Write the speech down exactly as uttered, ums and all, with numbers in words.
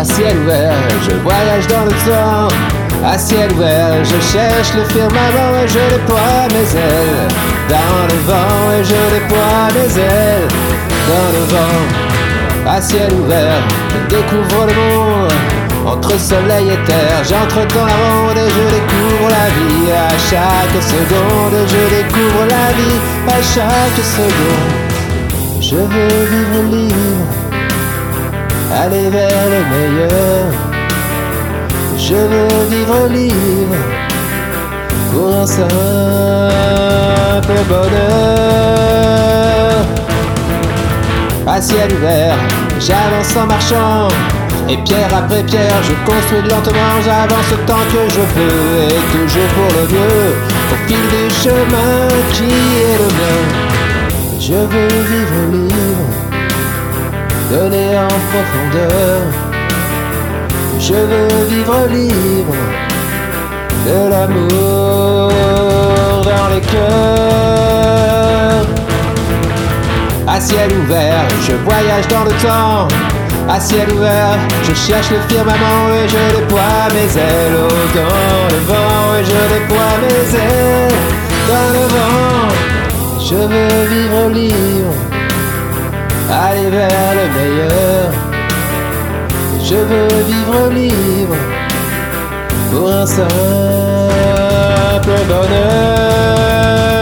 ciel ouvert, je voyage dans le temps. À ciel ouvert, je cherche le firmament et je déploie mes ailes dans le vent et je déploie mes ailes dans le vent. À ciel ouvert, je découvre le monde entre soleil et terre. J'entre dans la ronde et je découvre la vie à chaque seconde. Je découvre la vie à chaque seconde. Je veux vivre libre, aller vers le meilleur. Je veux vivre libre pour un simple bonheur. À ciel ouvert, j'avance en marchant, et pierre après pierre, je construis lentement. J'avance autant que je peux, et toujours pour le mieux, au fil du chemin qui est le mien. Je veux vivre libre, donner en profondeur. Je veux vivre libre, de l'amour dans les cœurs. À ciel ouvert, je voyage dans le temps. À ciel ouvert, je cherche le firmament et je déploie mes ailes dans le vent. Et je déploie mes ailes dans le vent. Je veux vivre libre, aller vers le meilleur. Je veux vivre libre pour un simple bonheur.